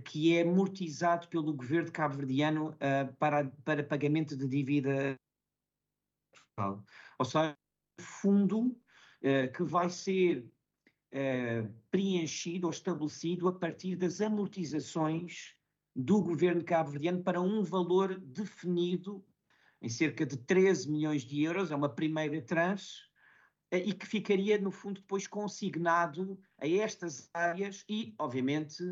que é amortizado pelo governo cabo-verdiano para pagamento de dívida. Ou seja, fundo que vai ser preenchido ou estabelecido a partir das amortizações do governo cabo-verdiano para um valor definido em cerca de 13 milhões de euros, é uma primeira tranche, e que ficaria, no fundo, depois consignado a estas áreas e, obviamente,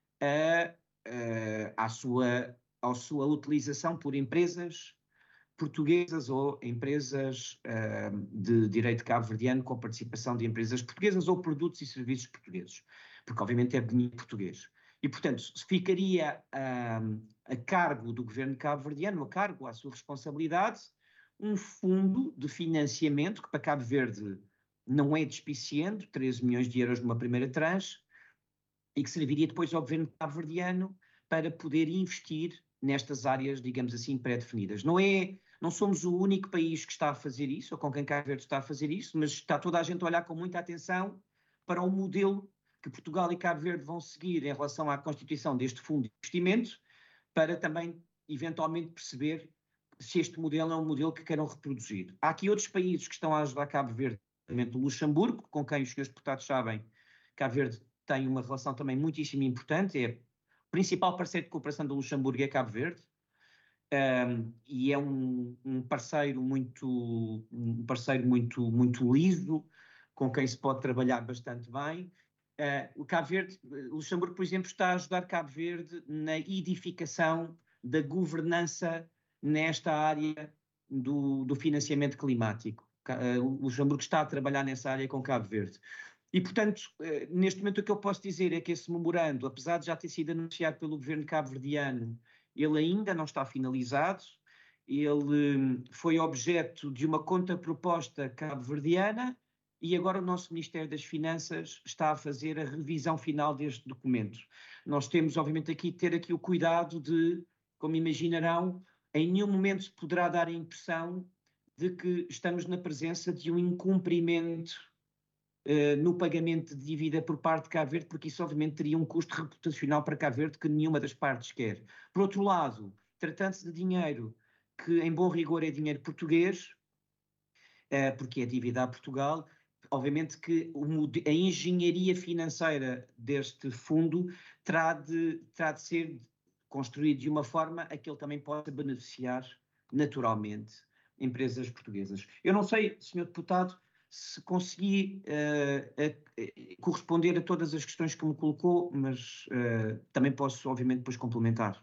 à sua utilização por empresas portuguesas ou empresas de direito cabo-verdiano com participação de empresas portuguesas ou produtos e serviços portugueses, porque obviamente é dinheiro português. E, portanto, ficaria a cargo do governo cabo-verdiano, a cargo, à sua responsabilidade, um fundo de financiamento que para Cabo Verde não é despiciente, 13 milhões de euros numa primeira tranche, e que serviria depois ao governo cabo-verdiano para poder investir nestas áreas, digamos assim, pré-definidas. Não somos o único país que está a fazer isso, ou com quem Cabo Verde está a fazer isso, mas está toda a gente a olhar com muita atenção para o modelo que Portugal e Cabo Verde vão seguir em relação à constituição deste fundo de investimento, para também, eventualmente, perceber se este modelo é um modelo que queiram reproduzir. Há aqui outros países que estão a ajudar Cabo Verde, o Luxemburgo, com quem os senhores deputados sabem, Cabo Verde tem uma relação também muitíssimo importante, é o principal parceiro de cooperação do Luxemburgo é Cabo Verde, e é um parceiro muito liso, com quem se pode trabalhar bastante bem. O Luxemburgo, por exemplo, está a ajudar Cabo Verde na edificação da governança nesta área do financiamento climático. O Luxemburgo está a trabalhar nessa área com Cabo Verde. E, portanto, neste momento o que eu posso dizer é que esse memorando, apesar de já ter sido anunciado pelo governo cabo-verdiano, ele ainda não está finalizado, ele foi objeto de uma contraproposta cabo-verdiana e agora o nosso Ministério das Finanças está a fazer a revisão final deste documento. Nós temos, obviamente, ter aqui o cuidado de, como imaginarão, em nenhum momento se poderá dar a impressão de que estamos na presença de um incumprimento no pagamento de dívida por parte de Cabo Verde, porque isso obviamente teria um custo reputacional para Cabo Verde que nenhuma das partes quer. Por outro lado, tratando-se de dinheiro que em bom rigor é dinheiro português, porque é dívida a Portugal, obviamente que a engenharia financeira deste fundo terá de ser construído de uma forma a que ele também possa beneficiar naturalmente empresas portuguesas. Eu não sei, Sr. Deputado, se consegui corresponder a todas as questões que me colocou, mas também posso, obviamente, depois complementar.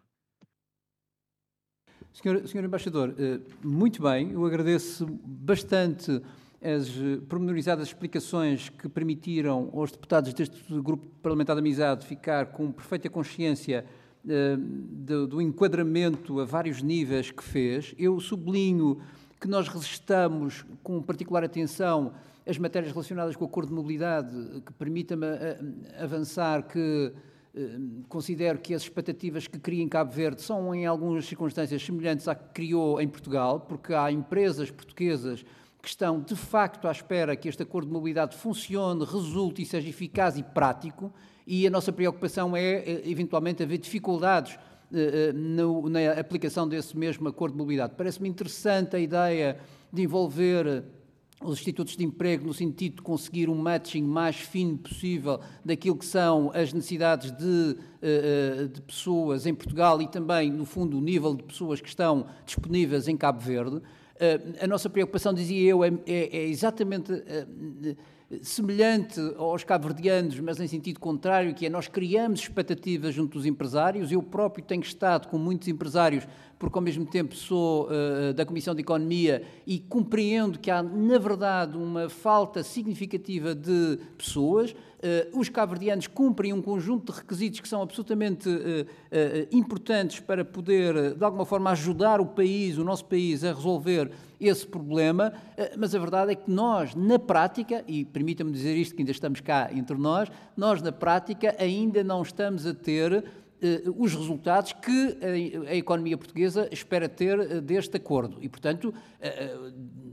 Senhor Embaixador, muito bem, eu agradeço bastante as pormenorizadas explicações que permitiram aos deputados deste Grupo Parlamentar de Amizade ficar com perfeita consciência do enquadramento a vários níveis que fez. Eu sublinho que nós registramos com particular atenção as matérias relacionadas com o acordo de mobilidade, que permita-me avançar que considero que as expectativas que cria em Cabo Verde são, em algumas circunstâncias, semelhantes à que criou em Portugal, porque há empresas portuguesas que estão, de facto, à espera que este acordo de mobilidade funcione, resulte e seja eficaz e prático, e a nossa preocupação é, eventualmente, haver dificuldades na aplicação desse mesmo acordo de mobilidade. Parece-me interessante a ideia de envolver os institutos de emprego no sentido de conseguir um matching mais fino possível daquilo que são as necessidades de pessoas em Portugal e também, no fundo, o nível de pessoas que estão disponíveis em Cabo Verde. A nossa preocupação, dizia eu, é exatamente semelhante aos cabo-verdianos, mas em sentido contrário, que é nós criamos expectativas junto dos empresários. Eu próprio tenho estado com muitos empresários, porque ao mesmo tempo sou da Comissão de Economia e compreendo que há, na verdade, uma falta significativa de pessoas. Os cabo-verdianos cumprem um conjunto de requisitos que são absolutamente importantes para poder, de alguma forma, ajudar o nosso país a resolver esse problema, mas a verdade é que nós, na prática, e permita-me dizer isto que ainda estamos cá entre nós na prática ainda não estamos a ter os resultados que a economia portuguesa espera ter deste acordo. E, portanto,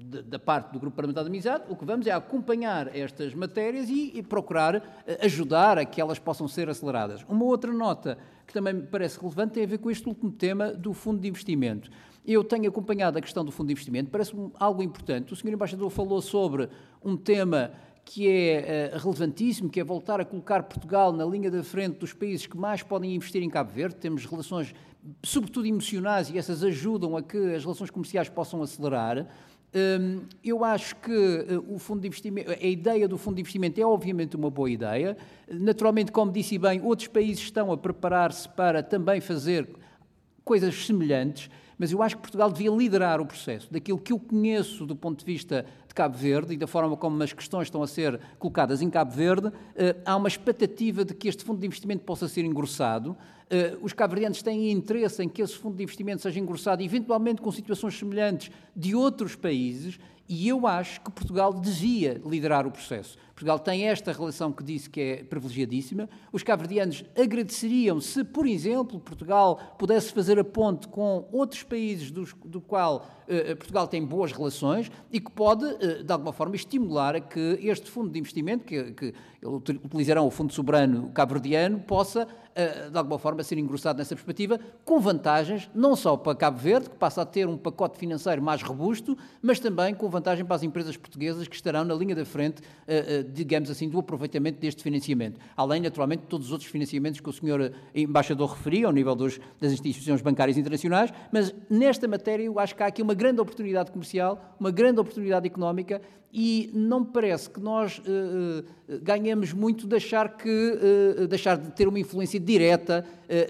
da parte do Grupo Parlamentar de Amizade, o que vamos é acompanhar estas matérias e procurar ajudar a que elas possam ser aceleradas. Uma outra nota que também me parece relevante tem a ver com este último tema do Fundo de Investimento. Eu tenho acompanhado a questão do Fundo de Investimento, parece-me algo importante. O Sr. Embaixador falou sobre um tema que é relevantíssimo, que é voltar a colocar Portugal na linha da frente dos países que mais podem investir em Cabo Verde. Temos relações, sobretudo emocionais, e essas ajudam a que as relações comerciais possam acelerar. Eu acho que o Fundo de Investimento, a ideia do Fundo de Investimento é obviamente uma boa ideia. Naturalmente, como disse bem, outros países estão a preparar-se para também fazer coisas semelhantes, mas eu acho que Portugal devia liderar o processo. Daquilo que eu conheço do ponto de vista de Cabo Verde e da forma como as questões estão a ser colocadas em Cabo Verde, há uma expectativa de que este fundo de investimento possa ser engrossado. Os cabo-verdianos têm interesse em que esse fundo de investimento seja engrossado, eventualmente com situações semelhantes de outros países, e eu acho que Portugal devia liderar o processo. Portugal tem esta relação que disse que é privilegiadíssima. Os cabo-verdianos agradeceriam se, por exemplo, Portugal pudesse fazer a ponte com outros países do qual Portugal tem boas relações e que pode, de alguma forma, estimular a que este fundo de investimento, que utilizarão o Fundo Soberano Cabo-Verdiano, possa, de alguma forma, ser engrossado nessa perspectiva, com vantagens, não só para Cabo Verde, que passa a ter um pacote financeiro mais robusto, mas também com vantagem para as empresas portuguesas que estarão na linha da frente, digamos assim, do aproveitamento deste financiamento. Além, naturalmente, de todos os outros financiamentos que o Sr. Embaixador referia, ao nível das instituições bancárias internacionais, mas nesta matéria eu acho que há aqui uma grande oportunidade comercial, uma grande oportunidade económica, e não me parece que nós ganhamos muito deixar de ter uma influência direta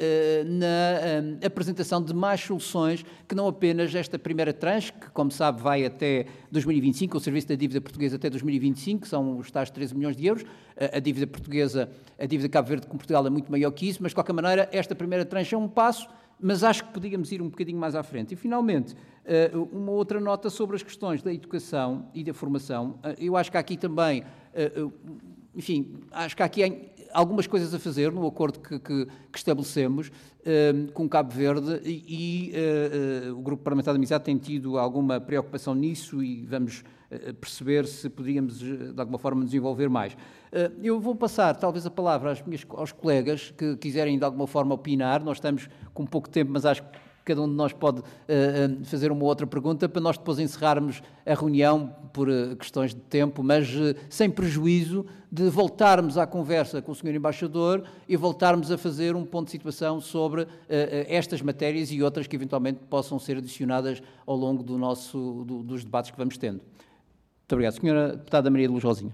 na apresentação de mais soluções que não apenas esta primeira tranche, que, como sabe, vai até 2025, o Serviço da Dívida Portuguesa até 2025, que são os tais 13 milhões de euros. A dívida portuguesa, a dívida Cabo Verde com Portugal é muito maior que isso, mas, de qualquer maneira, esta primeira tranche é um passo, mas acho que podíamos ir um bocadinho mais à frente. E, finalmente, uma outra nota sobre as questões da educação e da formação. Eu acho que há aqui também, enfim, acho que há aqui algumas coisas a fazer no acordo que estabelecemos com Cabo Verde e o Grupo Parlamentar de Amizade tem tido alguma preocupação nisso e vamos perceber se poderíamos, de alguma forma, desenvolver mais. Eu vou passar, talvez, a palavra aos colegas que quiserem, de alguma forma, opinar. Nós estamos com pouco tempo, mas acho que cada um de nós pode fazer uma outra pergunta para nós depois encerrarmos a reunião por questões de tempo, mas sem prejuízo de voltarmos à conversa com o Sr. Embaixador e voltarmos a fazer um ponto de situação sobre estas matérias e outras que eventualmente possam ser adicionadas ao longo dos debates que vamos tendo. Muito obrigado. Sra. Deputada Maria de Luz Rosinha.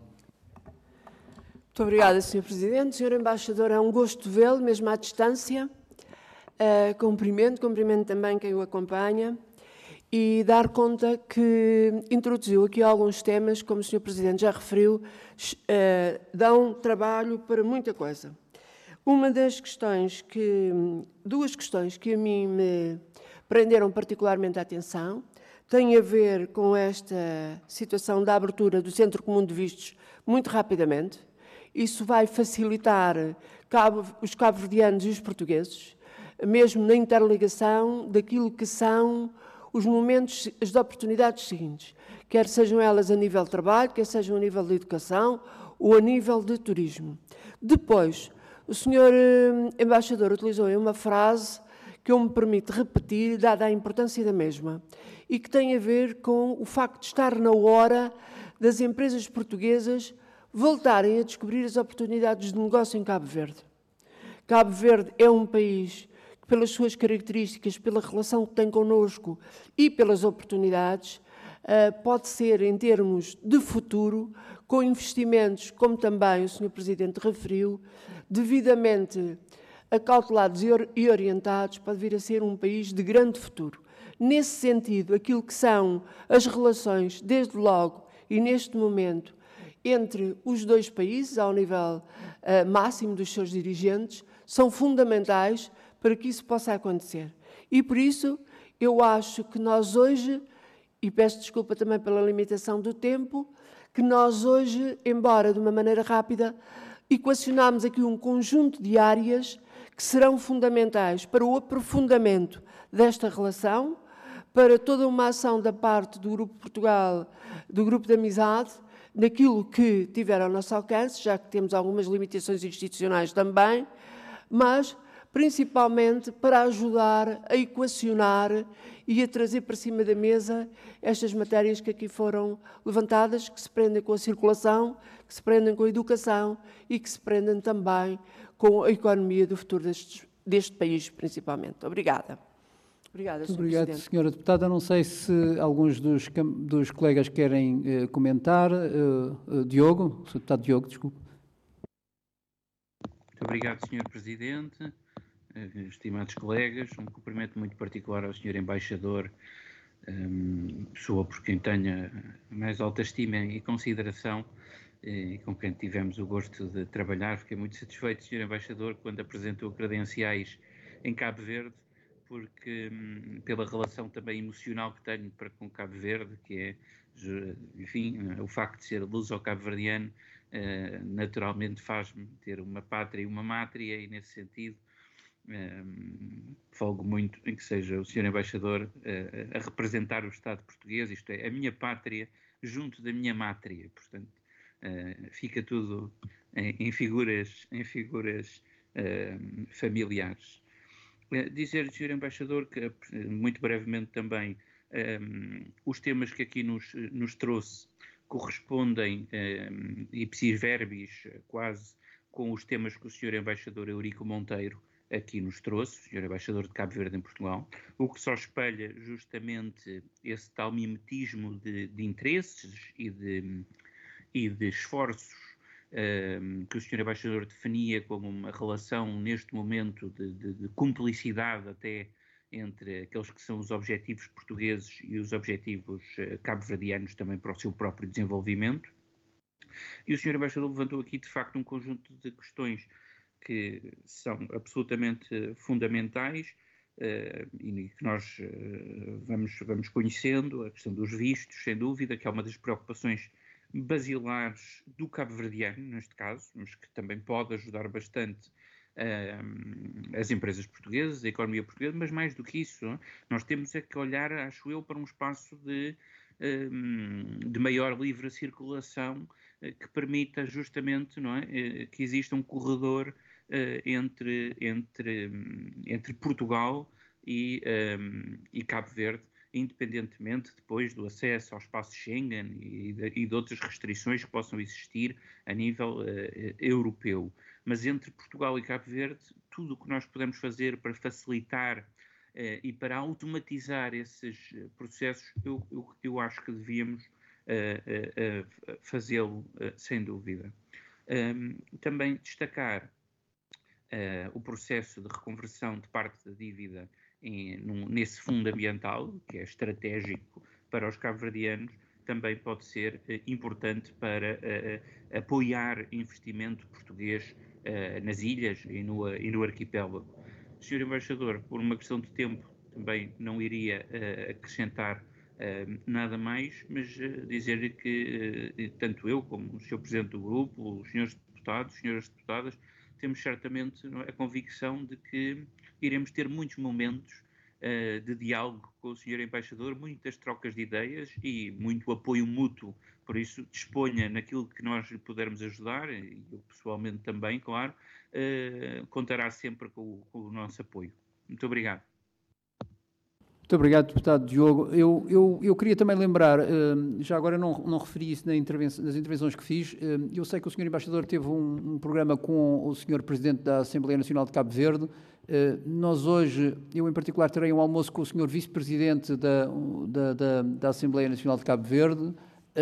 Muito obrigada, Sr. Presidente. Sr. Embaixador, é um gosto vê-lo, mesmo à distância. Cumprimento também quem o acompanha e dar conta que introduziu aqui alguns temas, como o Sr. Presidente já referiu, dão trabalho para muita coisa. Duas questões que a mim me prenderam particularmente a atenção têm a ver com esta situação da abertura do Centro Comum de Vistos muito rapidamente. Isso vai facilitar os cabo-verdianos e os portugueses, mesmo na interligação daquilo que são os momentos, as oportunidades seguintes, quer sejam elas a nível de trabalho, quer sejam a nível de educação ou a nível de turismo. Depois, o Sr. Embaixador utilizou uma frase que eu me permito repetir, dada a importância da mesma, e que tem a ver com o facto de estar na hora das empresas portuguesas voltarem a descobrir as oportunidades de negócio em Cabo Verde. Cabo Verde é um país que, pelas suas características, pela relação que tem connosco e pelas oportunidades, pode ser, em termos de futuro, com investimentos, como também o Sr. Presidente referiu, devidamente acautelados e orientados, pode vir a ser um país de grande futuro. Nesse sentido, aquilo que são as relações, desde logo e neste momento, entre os dois países, ao nível máximo dos seus dirigentes, são fundamentais para que isso possa acontecer. E, por isso, eu acho que nós hoje, e peço desculpa também pela limitação do tempo, que nós hoje, embora de uma maneira rápida, equacionamos aqui um conjunto de áreas que serão fundamentais para o aprofundamento desta relação, para toda uma ação da parte do Grupo Portugal, do Grupo de Amizade, naquilo que tiver ao nosso alcance, já que temos algumas limitações institucionais também, mas principalmente para ajudar a equacionar e a trazer para cima da mesa estas matérias que aqui foram levantadas, que se prendem com a circulação, que se prendem com a educação e que se prendem também com a economia do futuro deste país, principalmente. Obrigada. Obrigada, Sr. Obrigado, Presidente. Sra. Deputada. Não sei se alguns dos colegas querem comentar. Diogo, Sr. Deputado Diogo, desculpe. Muito obrigado, Sr. Presidente. Estimados colegas, um cumprimento muito particular ao Sr. Embaixador, pessoa por quem tenho a mais alta estima e consideração e com quem tivemos o gosto de trabalhar. Fiquei muito satisfeito, Sr. Embaixador, quando apresentou credenciais em Cabo Verde, porque pela relação também emocional que tenho para com Cabo Verde, que é, enfim, o facto de ser luso-cabo-verdiano, naturalmente faz-me ter uma pátria e uma mátria, e nesse sentido folgo muito em que seja o Sr. Embaixador a representar o Estado português, isto é, a minha pátria junto da minha mátria. Portanto, fica tudo em figuras familiares. Dizer, Sr. Embaixador, que muito brevemente também os temas que aqui nos trouxe correspondem ipsis verbis quase com os temas que o Sr. Embaixador Eurico Monteiro aqui nos trouxe, o Sr. Embaixador de Cabo Verde em Portugal, o que só espelha justamente esse tal mimetismo de interesses e de esforços que o Sr. Embaixador definia como uma relação neste momento de cumplicidade até entre aqueles que são os objetivos portugueses e os objetivos cabo-verdianos também para o seu próprio desenvolvimento. E o Sr. Embaixador levantou aqui de facto um conjunto de questões que são absolutamente fundamentais e que nós vamos conhecendo, a questão dos vistos, sem dúvida, que é uma das preocupações basilares do cabo-verdiano, neste caso, mas que também pode ajudar bastante as empresas portuguesas, a economia portuguesa, mas mais do que isso, nós temos é que olhar, acho eu, para um espaço de maior livre circulação que permita justamente, não é, que exista um corredor entre Portugal e Cabo Verde, independentemente depois do acesso ao espaço Schengen e de outras restrições que possam existir a nível europeu. Mas entre Portugal e Cabo Verde, tudo o que nós podemos fazer para facilitar e para automatizar esses processos, eu acho que devíamos fazê-lo sem dúvida. Também destacar o processo de reconversão de parte da dívida nesse fundo ambiental, que é estratégico para os cabo-verdianos, também pode ser importante para apoiar investimento português nas ilhas e no arquipélago. Sr. Embaixador, por uma questão de tempo, também não iria acrescentar nada mais, mas dizer-lhe que tanto eu como o Sr. Presidente do Grupo, os senhores deputados, senhoras deputadas, temos certamente a convicção de que iremos ter muitos momentos de diálogo com o Sr. Embaixador, muitas trocas de ideias e muito apoio mútuo. Por isso, disponha naquilo que nós lhe pudermos ajudar, e eu pessoalmente também, claro, contará sempre com o nosso apoio. Muito obrigado. Muito obrigado, deputado Diogo. Eu queria também lembrar, já agora não referi isso nas intervenções que fiz, eu sei que o Sr. Embaixador teve um programa com o Sr. Presidente da Assembleia Nacional de Cabo Verde. Nós hoje, eu em particular, terei um almoço com o Sr. Vice-Presidente da Assembleia Nacional de Cabo Verde.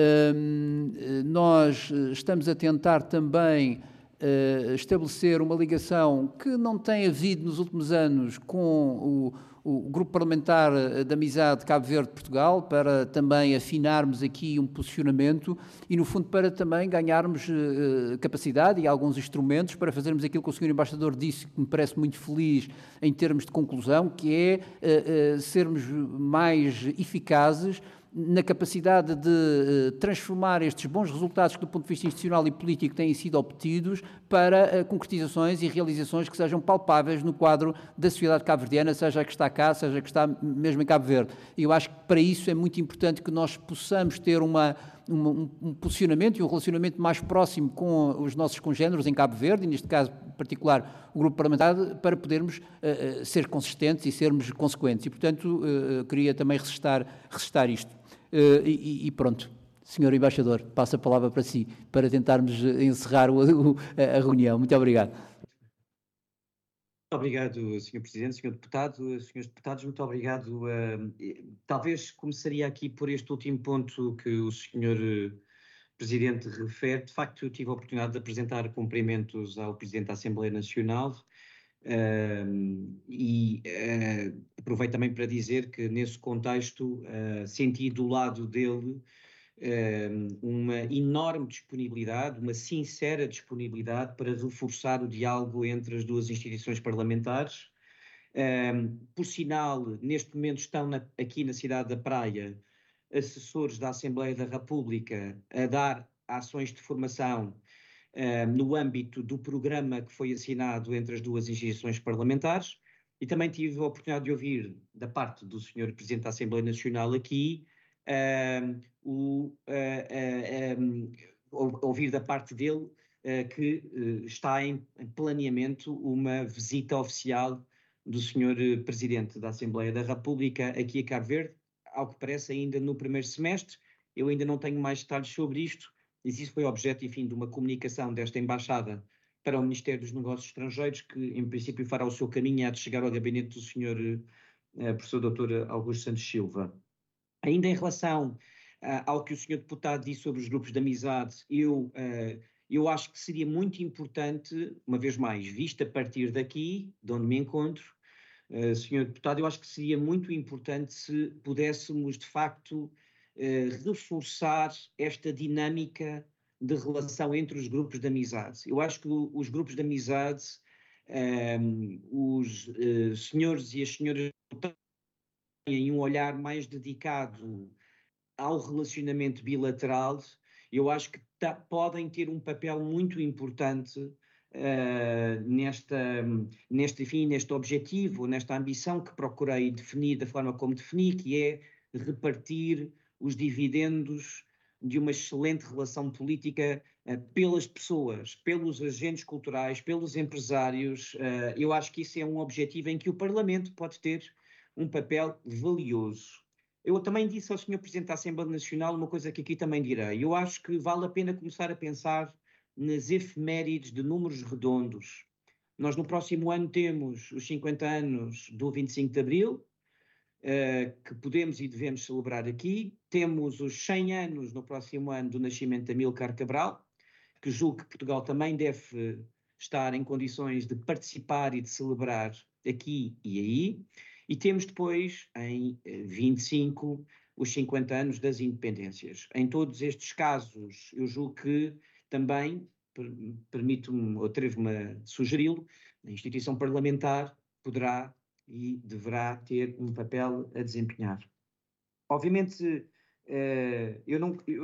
Nós estamos a tentar também estabelecer uma ligação que não tem havido nos últimos anos com o Grupo Parlamentar de Amizade Cabo Verde-Portugal, para também afinarmos aqui um posicionamento e, no fundo, para também ganharmos capacidade e alguns instrumentos para fazermos aquilo que o Sr. Embaixador disse, que me parece muito feliz em termos de conclusão, que é sermos mais eficazes na capacidade de transformar estes bons resultados que, do ponto de vista institucional e político, têm sido obtidos para concretizações e realizações que sejam palpáveis no quadro da sociedade cabo-verdiana, seja a que está cá, seja a que está mesmo em Cabo Verde. E eu acho que para isso é muito importante que nós possamos ter um posicionamento e um relacionamento mais próximo com os nossos congêneres em Cabo Verde, e neste caso particular o grupo parlamentar, para podermos ser consistentes e sermos consequentes. E, portanto, queria também ressaltar isto. E pronto, Sr. Embaixador, passo a palavra para si, para tentarmos encerrar a reunião. Muito obrigado. Muito obrigado, Sr. Presidente, Sr. Deputado, Srs. Deputados, muito obrigado. Talvez começaria aqui por este último ponto que o Sr. Presidente refere. De facto, eu tive a oportunidade de apresentar cumprimentos ao Presidente da Assembleia Nacional aproveito também para dizer que, nesse contexto, senti do lado dele uma enorme disponibilidade, uma sincera disponibilidade para reforçar o diálogo entre as duas instituições parlamentares. Por sinal, neste momento estão aqui na cidade da Praia assessores da Assembleia da República a dar ações de formação no âmbito do programa que foi assinado entre as duas instituições parlamentares, e também tive a oportunidade de ouvir da parte do Sr. Presidente da Assembleia Nacional aqui, ouvir da parte dele que está em planeamento uma visita oficial do Sr. Presidente da Assembleia da República aqui a Cabo Verde, ao que parece ainda no primeiro semestre. Eu ainda não tenho mais detalhes sobre isto, mas isso foi objeto, enfim, de uma comunicação desta Embaixada para o Ministério dos Negócios Estrangeiros, que em princípio fará o seu caminho e há de chegar ao gabinete do Sr. Professor Dr. Augusto Santos Silva. Ainda em relação ao que o Sr. Deputado disse sobre os grupos de amizade, eu acho que seria muito importante, uma vez mais, visto a partir daqui, de onde me encontro, Sr. Deputado, eu acho que seria muito importante se pudéssemos, de facto, reforçar esta dinâmica de relação entre os grupos de amizade. Eu acho que os grupos de amizade, os senhores e as senhoras têm um olhar mais dedicado ao relacionamento bilateral. Eu acho que podem ter um papel muito importante neste objetivo, nesta ambição que procurei definir da forma como defini, que é repartir os dividendos de uma excelente relação política pelas pessoas, pelos agentes culturais, pelos empresários. Eu acho que isso é um objetivo em que o Parlamento pode ter um papel valioso. Eu também disse ao Sr. Presidente da Assembleia Nacional uma coisa que aqui também direi. Eu acho que vale a pena começar a pensar nas efemérides de números redondos. Nós no próximo ano temos os 50 anos do 25 de Abril, que podemos e devemos celebrar aqui. Temos os 100 anos no próximo ano do nascimento de Amílcar Cabral, que julgo que Portugal também deve estar em condições de participar e de celebrar aqui e aí. E temos depois, em 25, os 50 anos das independências. Em todos estes casos, eu julgo que também, permito-me ou atrevo-me a sugeri-lo, a instituição parlamentar poderá e deverá ter um papel a desempenhar. Obviamente, eu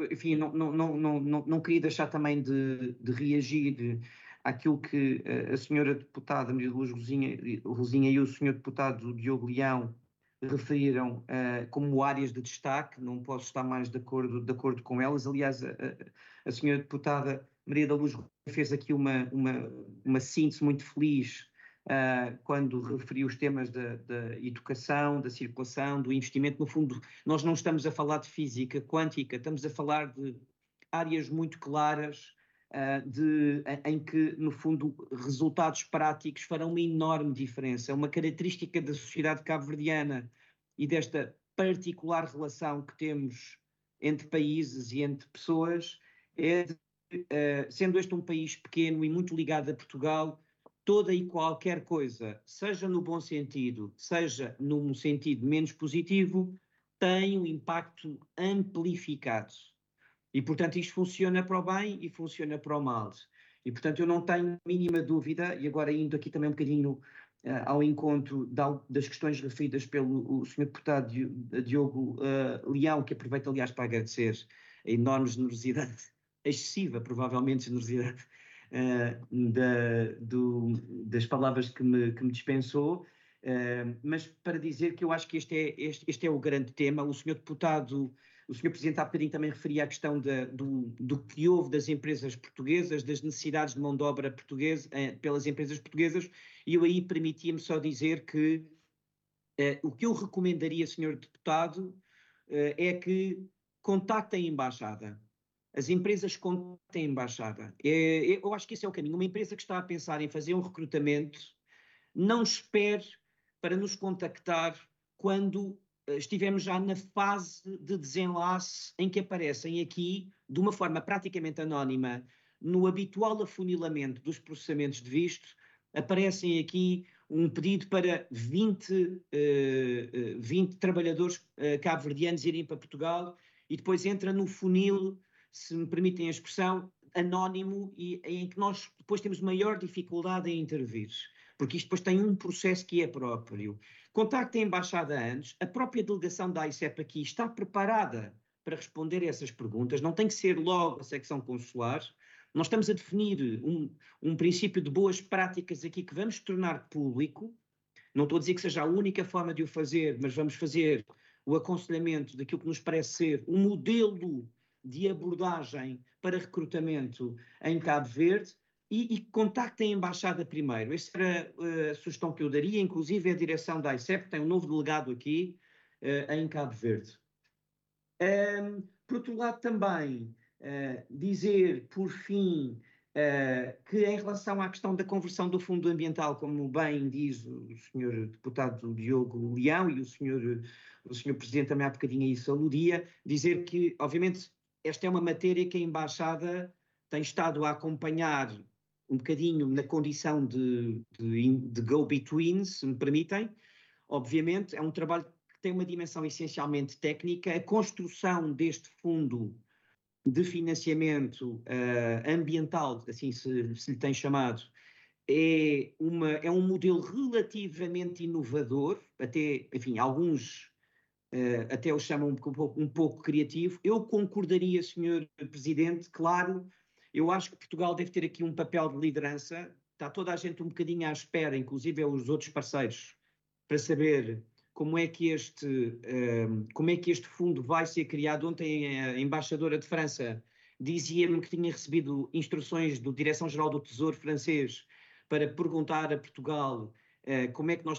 não queria deixar também de reagir àquilo que a senhora deputada Maria Luz Rosinha e o senhor deputado Diogo Leão referiram como áreas de destaque. Não posso estar mais de acordo com elas. Aliás, a senhora deputada Maria da Luz fez aqui uma síntese muito feliz quando referiu os temas da educação, da circulação, do investimento. No fundo, nós não estamos a falar de física quântica, estamos a falar de áreas muito claras em que, no fundo, resultados práticos farão uma enorme diferença. Uma característica da sociedade cabo-verdiana e desta particular relação que temos entre países e entre pessoas é de, sendo este um país pequeno e muito ligado a Portugal, toda e qualquer coisa, seja no bom sentido, seja num sentido menos positivo, tem um impacto amplificado. E, portanto, isto funciona para o bem e funciona para o mal. E, portanto, eu não tenho a mínima dúvida, e agora indo aqui também um bocadinho ao encontro das questões referidas pelo Sr. Deputado Diogo Leão, que aproveito, aliás, para agradecer a enorme generosidade, excessiva, provavelmente, generosidade das palavras que me dispensou, mas para dizer que eu acho que este é o grande tema. O Sr. Deputado, o Sr. Presidente há bocadinho também referia à questão do que houve das empresas portuguesas, das necessidades de mão de obra portuguesa, pelas empresas portuguesas, e eu aí permitia-me só dizer que o que eu recomendaria, Sr. Deputado, é que contactem a Embaixada. As empresas contactem a Embaixada. Eu acho que esse é o caminho. Uma empresa que está a pensar em fazer um recrutamento, não espere para nos contactar quando estivemos já na fase de desenlace em que aparecem aqui, de uma forma praticamente anónima, no habitual afunilamento dos processamentos de visto, aparecem aqui um pedido para 20 trabalhadores cabo-verdianos irem para Portugal e depois entra no funil, se me permitem a expressão, anónimo, e em que nós depois temos maior dificuldade em intervir, porque isto depois tem um processo que é próprio. Contactem a Embaixada antes, a própria delegação da AICEP aqui está preparada para responder a essas perguntas, não tem que ser logo a secção consular. Nós estamos a definir um princípio de boas práticas aqui que vamos tornar público. Não estou a dizer que seja a única forma de o fazer, mas vamos fazer o aconselhamento daquilo que nos parece ser um modelo de abordagem para recrutamento em Cabo Verde e contactem a Embaixada primeiro. Essa era a sugestão que eu daria, inclusive a direção da AICEP tem um novo delegado aqui em Cabo Verde. Por outro lado também, dizer, por fim, que em relação à questão da conversão do Fundo Ambiental, como bem diz o Sr. Deputado Diogo Leão e o Sr. Presidente também há bocadinho aí se aludia, dizer que, obviamente, esta é uma matéria que a Embaixada tem estado a acompanhar um bocadinho na condição de go-between, se me permitem. Obviamente, é um trabalho que tem uma dimensão essencialmente técnica. A construção deste fundo de financiamento ambiental, assim se lhe tem chamado, é um modelo relativamente inovador, até, enfim, alguns até o chamam um pouco criativo. Eu concordaria, Sr. Presidente, claro, eu acho que Portugal deve ter aqui um papel de liderança, está toda a gente um bocadinho à espera, inclusive os outros parceiros, para saber como é que este fundo vai ser criado. Ontem a embaixadora de França dizia-me que tinha recebido instruções da Direção-Geral do Tesouro francês para perguntar a Portugal como é que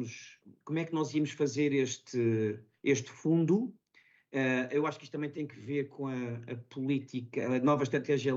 nós íamos fazer este fundo. Eu acho que isto também tem que ver com a política, a nova estratégia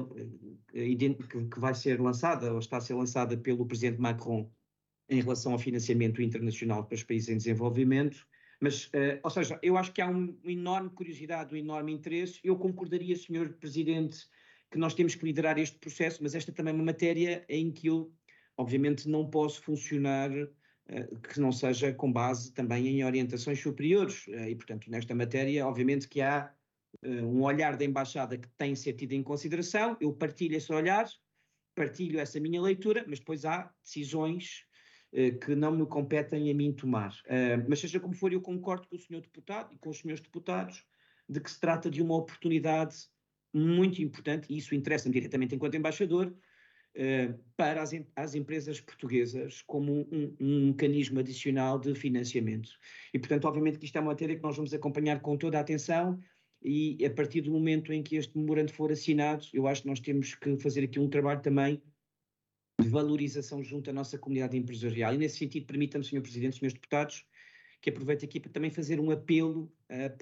que vai ser lançada, ou está a ser lançada pelo Presidente Macron em relação ao financiamento internacional para os países em desenvolvimento. Mas, ou seja, eu acho que há uma enorme curiosidade, um enorme interesse. Eu concordaria, Sr. Presidente, que nós temos que liderar este processo, mas esta também é uma matéria em que eu, obviamente, não posso funcionar que não seja com base também em orientações superiores. E, portanto, nesta matéria, obviamente que há um olhar da Embaixada que tem que ser tido em consideração. Eu partilho esse olhar, partilho essa minha leitura, mas depois há decisões que não me competem a mim tomar. Mas seja como for, eu concordo com o Sr. Deputado e com os senhores deputados de que se trata de uma oportunidade muito importante, e isso interessa-me diretamente enquanto embaixador, para as empresas portuguesas como um mecanismo adicional de financiamento. E, portanto, obviamente que isto é uma matéria que nós vamos acompanhar com toda a atenção e a partir do momento em que este memorando for assinado, eu acho que nós temos que fazer aqui um trabalho também de valorização junto à nossa comunidade empresarial. E, nesse sentido, permitam-me, Sr. Presidente, Srs. Deputados, que aproveito aqui para também fazer um apelo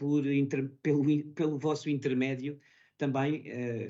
pelo vosso intermédio, também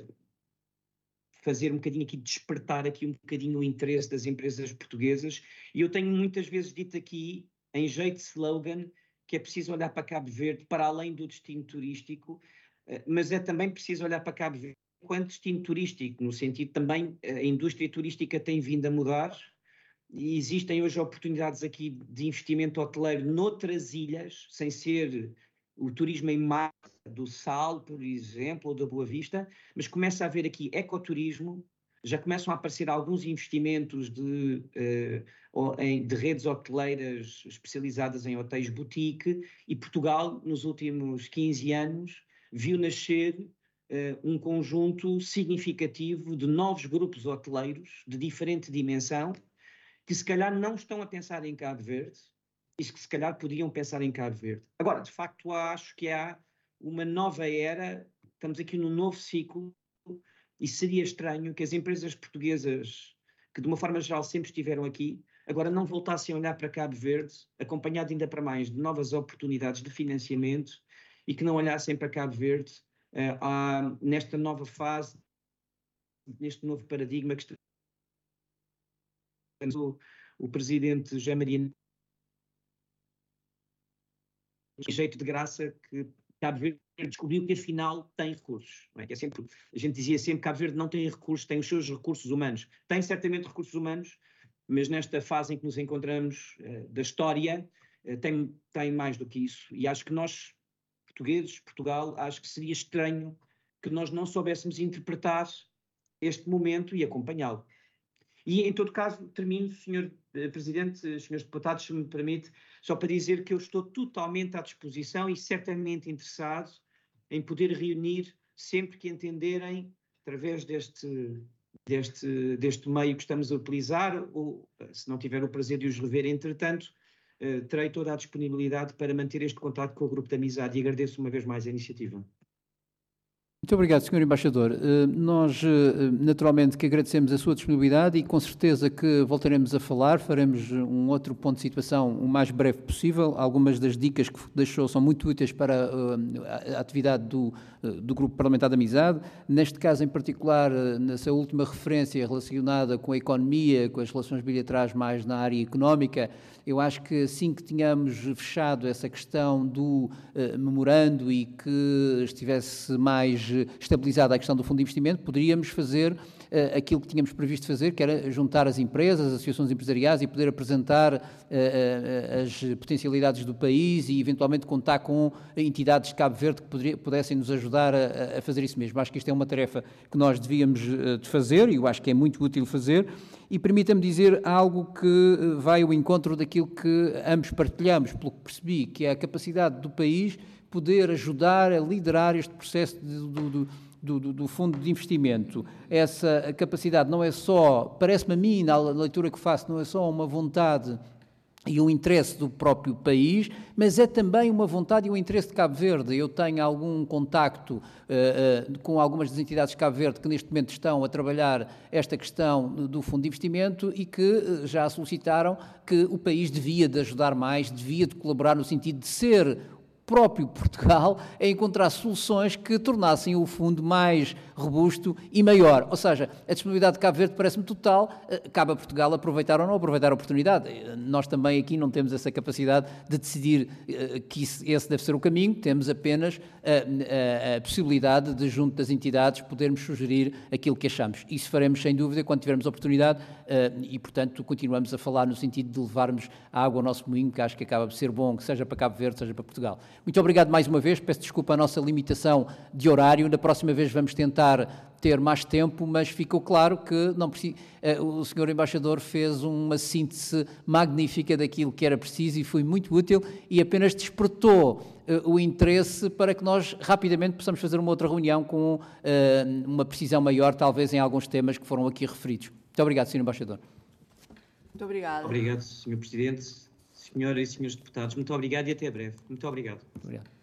fazer um bocadinho aqui, despertar aqui um bocadinho o interesse das empresas portuguesas. E eu tenho muitas vezes dito aqui, em jeito de slogan, que é preciso olhar para Cabo Verde para além do destino turístico, mas é também preciso olhar para Cabo Verde enquanto destino turístico, no sentido também a indústria turística tem vindo a mudar e existem hoje oportunidades aqui de investimento hoteleiro noutras ilhas, sem ser o turismo em mar do Sal, por exemplo, ou da Boa Vista, mas começa a haver aqui ecoturismo, já começam a aparecer alguns investimentos de redes hoteleiras especializadas em hotéis boutique, e Portugal, nos últimos 15 anos, viu nascer um conjunto significativo de novos grupos hoteleiros de diferente dimensão, que se calhar não estão a pensar em Cabo Verde, e que se calhar podiam pensar em Cabo Verde. Agora, de facto, acho que há uma nova era, estamos aqui num novo ciclo, e seria estranho que as empresas portuguesas, que de uma forma geral sempre estiveram aqui, agora não voltassem a olhar para Cabo Verde, acompanhado ainda para mais de novas oportunidades de financiamento, e que não olhassem para Cabo Verde nesta nova fase, neste novo paradigma que o presidente José Maria, jeito de graça, que Cabo Verde descobriu que afinal tem recursos. Não é? Que é sempre, a gente dizia sempre que Cabo Verde não tem recursos, tem os seus recursos humanos. Tem certamente recursos humanos, mas nesta fase em que nos encontramos da história, tem mais do que isso. E acho que nós, portugueses, Portugal, acho que seria estranho que nós não soubéssemos interpretar este momento e acompanhá-lo. E, em todo caso, termino, Sr. Presidente, Srs. Deputados, se me permite, só para dizer que eu estou totalmente à disposição e certamente interessado em poder reunir sempre que entenderem, através deste meio que estamos a utilizar, ou se não tiver o prazer de os rever, entretanto, terei toda a disponibilidade para manter este contato com o Grupo de Amizade, e agradeço uma vez mais a iniciativa. Muito obrigado, Sr. Embaixador. Nós, naturalmente, que agradecemos a sua disponibilidade e com certeza que voltaremos a falar, faremos um outro ponto de situação o mais breve possível. Algumas das dicas que deixou são muito úteis para a atividade do Grupo Parlamentar de Amizade. Neste caso, em particular, nessa última referência relacionada com a economia, com as relações bilaterais mais na área económica, eu acho que assim que tínhamos fechado essa questão do memorando e que estivesse mais estabilizada a questão do fundo de investimento, poderíamos fazer aquilo que tínhamos previsto fazer, que era juntar as empresas, as associações empresariais e poder apresentar as potencialidades do país e eventualmente contar com entidades de Cabo Verde que pudessem nos ajudar a fazer isso mesmo. Acho que isto é uma tarefa que nós devíamos de fazer e eu acho que é muito útil fazer. E permita-me dizer algo que vai ao encontro daquilo que ambos partilhamos, pelo que percebi, que é a capacidade do país poder ajudar a liderar este processo do fundo de investimento. Essa capacidade não é só, parece-me a mim, na leitura que faço, não é só uma vontade e um interesse do próprio país, mas é também uma vontade e um interesse de Cabo Verde. Eu tenho algum contacto com algumas das entidades de Cabo Verde que neste momento estão a trabalhar esta questão do fundo de investimento e que já solicitaram que o país devia de ajudar mais, devia de colaborar no sentido de ser próprio Portugal a encontrar soluções que tornassem o fundo mais robusto e maior. Ou seja, a disponibilidade de Cabo Verde parece-me total, cabe a Portugal aproveitar ou não aproveitar a oportunidade. Nós também aqui não temos essa capacidade de decidir que esse deve ser o caminho, temos apenas a possibilidade de, junto das entidades, podermos sugerir aquilo que achamos. Isso faremos sem dúvida quando tivermos oportunidade e, portanto, continuamos a falar no sentido de levarmos a água ao nosso moinho, que acho que acaba de ser bom, que seja para Cabo Verde, seja para Portugal. Muito obrigado mais uma vez, peço desculpa a nossa limitação de horário, da próxima vez vamos tentar ter mais tempo, mas ficou claro que não o Sr. Embaixador fez uma síntese magnífica daquilo que era preciso e foi muito útil e apenas despertou o interesse para que nós rapidamente possamos fazer uma outra reunião com uma precisão maior, talvez em alguns temas que foram aqui referidos. Muito obrigado, Sr. Embaixador. Muito obrigada. Obrigado, Sr. Presidente. Senhoras e senhores deputados, muito obrigado e até breve. Muito obrigado. Obrigado.